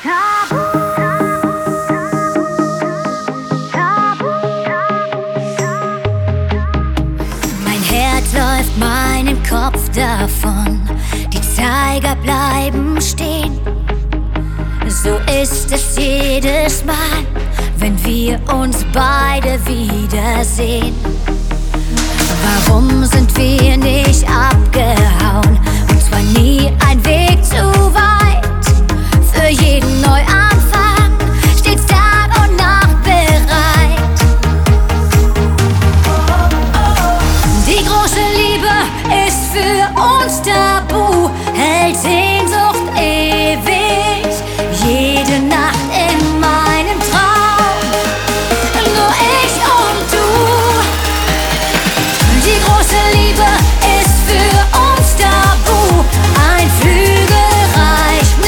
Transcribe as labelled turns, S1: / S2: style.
S1: Mein Herz läuft meinen Kopf davon, die Zeiger bleiben stehen. So ist es jedes Mal, wenn wir uns beide wiedersehen. Warum sind wir nicht abgehauen? Und zwar nie ein Weg zu weit.